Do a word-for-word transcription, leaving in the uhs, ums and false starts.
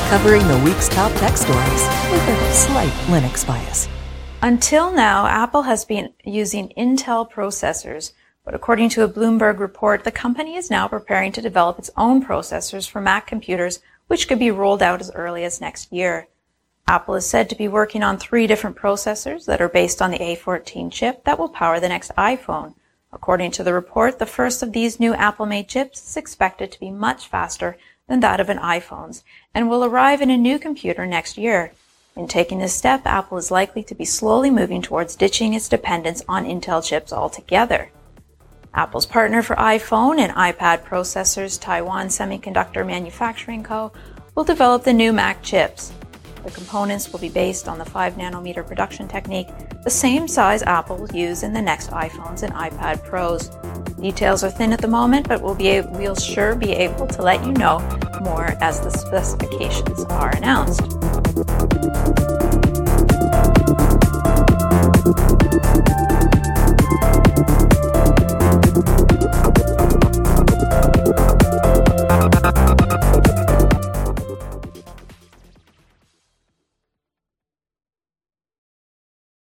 covering the week's top tech stories with a slight Linux bias. Until now, Apple has been using Intel processors, but according to a Bloomberg report, the company is now preparing to develop its own processors for Mac computers, which could be rolled out as early as next year. Apple is said to be working on three different processors that are based on the A fourteen chip that will power the next iPhone. According to the report, the first of these new Apple-made chips is expected to be much faster than that of an iPhone's and will arrive in a new computer next year. In taking this step, Apple is likely to be slowly moving towards ditching its dependence on Intel chips altogether. Apple's partner for iPhone and iPad processors, Taiwan Semiconductor Manufacturing Co., will develop the new Mac chips. The components will be based on the five nanometer production technique, the same size Apple will use in the next iPhones and iPad Pros. Details are thin at the moment, but we'll, be, we'll sure be able to let you know more as the specifications are announced.